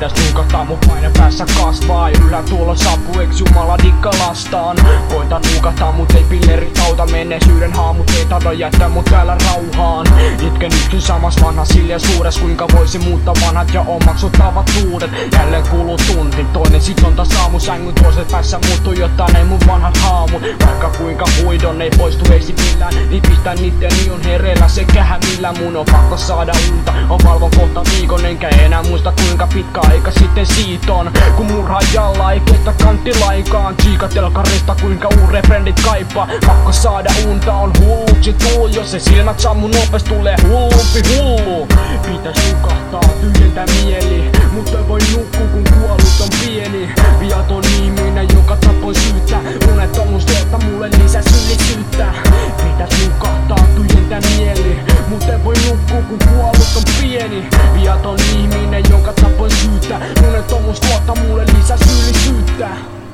Pitäis nuukata mun paine päässä kasvaa. Ja ylä tuolla saapuu, eiks Jumala dikka lastaan. Koitan nuukata mut ei pillerit auta. Menneisyyden haamut ei tahdo jättää mut täällä rauhaan. Itken yksin samas vanhas hiljaisuudes. Kuinka voisin muuttaa vanhat ja omaksuttavat uudet. Jälleen kuluu tunti, toinen sitonta saamu. Sängyn toiset päässä muuttuu, jotta ne mun vanhat haamut. Vaikka kuinka huidon ei poistu eisi millään. Niin pistän itteni on hereillä sekä hämillä. Mun on pakko saada unta, on valvon kohta viikon. Enkä enää muista kuinka pitkä aika sitten siitä on. Kun murhaajalla ei kestä kanttilaikaan. Tsiika telkarista kuinka uurefrendit kaipaa. Pakko saada unta, on hulluksi tullu. Jos se silmät sammu nopes tulee hullumpi hullu. Pitäis nukahtaa, tyhjentää mieli. Mutta ei voi nukkua kun kuollut on pieni. Viaton ihminen joka tapoi syyttä. Unettomuus tuottaa mulle lisää syyllisyyttä. Pitäis nukahtaa, tyhjentää mieli. Mutta ei voi nukkua kun kuollut on pieni. Viaton ihminen joka tapoi syyttä. Unettomuus tuottaa mulle lisää syyllisyyttä.